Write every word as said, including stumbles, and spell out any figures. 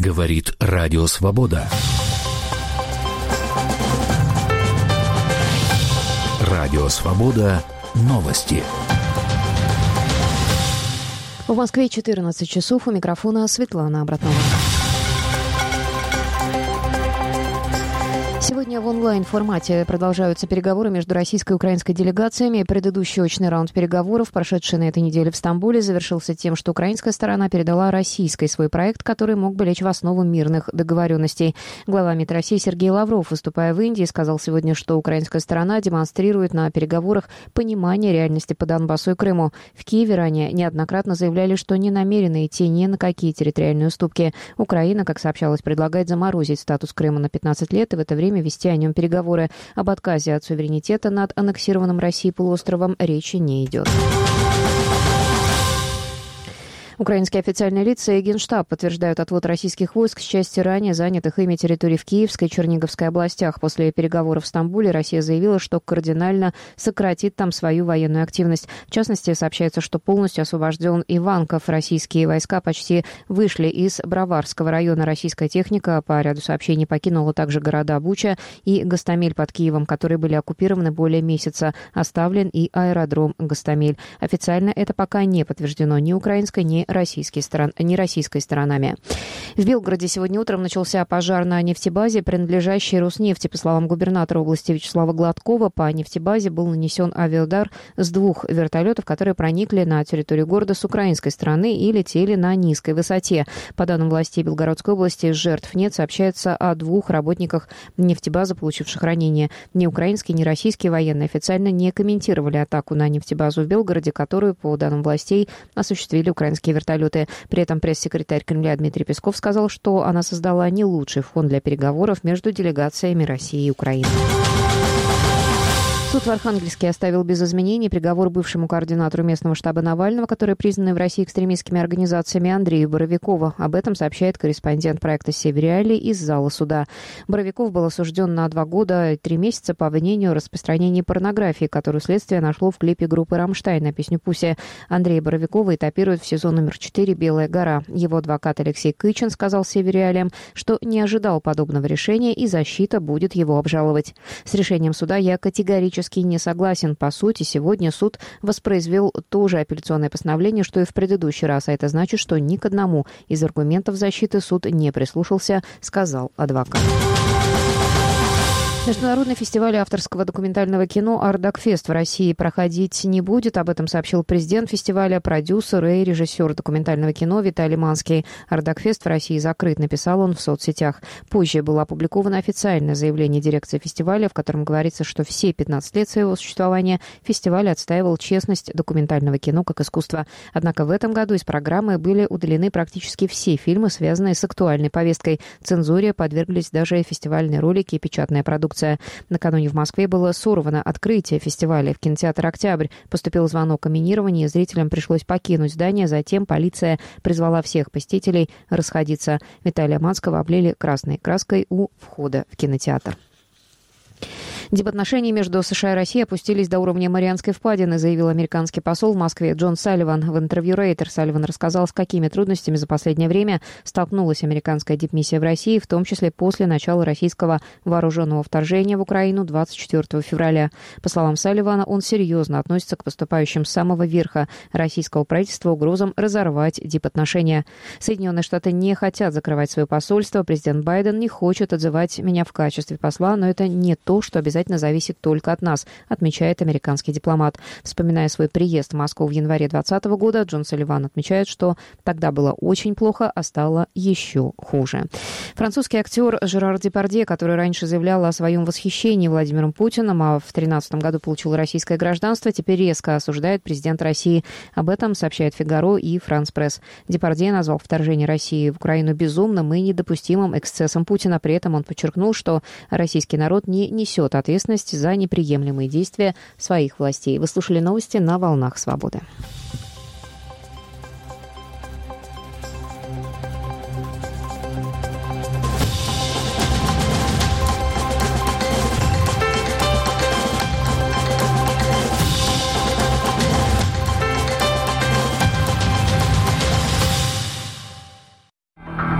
Говорит Радио Свобода. Радио Свобода. Новости. В Москве четырнадцать часов. У микрофона Светлана Обратнова. Сегодня в онлайн-формате продолжаются переговоры между российской и украинской делегациями. Предыдущий очный раунд переговоров, прошедший на этой неделе в Стамбуле, завершился тем, что украинская сторона передала российской свой проект, который мог бы лечь в основу мирных договоренностей. Глава МИД России Сергей Лавров, выступая в Индии, сказал сегодня, что украинская сторона демонстрирует на переговорах понимание реальности по Донбассу и Крыму. В Киеве ранее неоднократно заявляли, что не намерены идти ни на какие территориальные уступки. Украина, как сообщалось, предлагает заморозить статус Крыма на пятнадцать лет и в это время вести о нем переговоры. Об отказе от суверенитета над аннексированным Россией полуостровом речи не идет. Украинские официальные лица и Генштаб подтверждают отвод российских войск с части ранее занятых ими территорий в Киевской и Черниговской областях. После переговоров в Стамбуле Россия заявила, что кардинально сократит там свою военную активность. В частности, сообщается, что полностью освобожден Иванков. Российские войска почти вышли из Броварского района. Российская техника, по ряду сообщений, покинула также города Буча и Гостомель под Киевом, которые были оккупированы более месяца. Оставлен и аэродром Гостомель. Официально это пока не подтверждено ни украинской, ни российской, сторон... не российской сторонами. В Белгороде сегодня утром начался пожар на нефтебазе, принадлежащей Роснефти. По словам губернатора области Вячеслава Гладкова, по нефтебазе был нанесен авиаудар с двух вертолетов, которые проникли на территорию города с украинской стороны и летели на низкой высоте. По данным властей Белгородской области, жертв нет. Сообщается о двух работниках нефтебазы, получивших ранения. Ни украинские, ни российские военные официально не комментировали атаку на нефтебазу в Белгороде, которую, по данным властей, осуществили украинские вертолеты. вертолеты. При этом пресс-секретарь Кремля Дмитрий Песков сказал, что она создала не лучший фон для переговоров между делегациями России и Украины. Суд в Архангельске оставил без изменений приговор бывшему координатору местного штаба Навального, который признан в России экстремистскими организациями, Андрею Боровикову. Об этом сообщает корреспондент проекта «Севериалии» из зала суда. Боровиков был осужден на два года и три месяца по обвинению в распространении порнографии, которую следствие нашло в клипе группы «Рамштайн» на песню «Пуся». Андрея Боровикова этапируют в сезон номер четыре «Белая гора». Его адвокат Алексей Кычин сказал «Севериалиям», что не ожидал подобного решения и защита будет его обжаловать. С решением суда я категорически не согласен. По сути, сегодня суд воспроизвел то же апелляционное постановление, что и в предыдущий раз, а это значит, что ни к одному из аргументов защиты суд не прислушался, сказал адвокат. Международный фестиваль авторского документального кино «Ардакфест» в России проходить не будет. Об этом сообщил президент фестиваля, продюсер и режиссер документального кино Виталий Манский. «Ардакфест» в России закрыт, написал он в соцсетях. Позже было опубликовано официальное заявление дирекции фестиваля, в котором говорится, что все пятнадцать лет своего существования фестиваль отстаивал честность документального кино как искусства. Однако в этом году из программы были удалены практически все фильмы, связанные с актуальной повесткой. Цензуре подверглись даже фестивальные ролики и печатная продукция. Накануне в Москве было сорвано открытие фестиваля в кинотеатр «Октябрь». Поступил звонок о минировании, зрителям пришлось покинуть здание. Затем полиция призвала всех посетителей расходиться. Виталия Манского облили красной краской у входа в кинотеатр. Дипотношения между США и Россией опустились до уровня Марианской впадины, заявил американский посол в Москве Джон Салливан. В интервью Рейтер Салливан рассказал, с какими трудностями за последнее время столкнулась американская дипмиссия в России, в том числе после начала российского вооруженного вторжения в Украину двадцать четвёртого февраля. По словам Салливана, он серьезно относится к поступающим с самого верха российского правительства угрозам разорвать дипотношения. Соединенные Штаты не хотят закрывать свое посольство. Президент Байден не хочет отзывать меня в качестве посла, но это не то, что обязательно зависит только от нас, отмечает американский дипломат. Вспоминая свой приезд в Москву в январе двадцатого года, Джон Салливан отмечает, что тогда было очень плохо, а стало еще хуже. Французский актер Жерар Депардье, который раньше заявлял о своем восхищении Владимиром Путиным, а в две тысячи тринадцатом году получил российское гражданство, теперь резко осуждает президента России. Об этом сообщает «Фигаро» и «Франс Пресс». Депардье назвал вторжение России в Украину безумным и недопустимым эксцессом Путина. При этом он подчеркнул, что российский народ не несет ответственность за неприемлемые действия своих властей. Вы слушали новости на «Волнах Свободы».